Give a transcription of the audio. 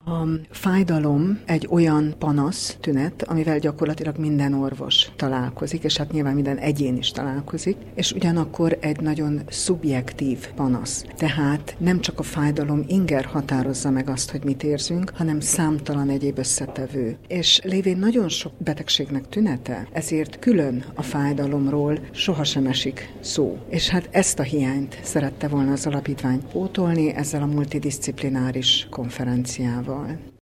A fájdalom egy olyan panasz, tünet, amivel gyakorlatilag minden orvos találkozik, és hát nyilván minden egyén is találkozik, és ugyanakkor egy nagyon szubjektív panasz. Tehát nem csak a fájdalom inger határozza meg azt, hogy mit érzünk, hanem számtalan egyéb összetevő. És lévén nagyon sok betegségnek tünete, ezért külön a fájdalomról sohasem esik szó. És hát ezt a hiányt szerette volna az alapítvány pótolni ezzel a multidisciplináris konferenciával.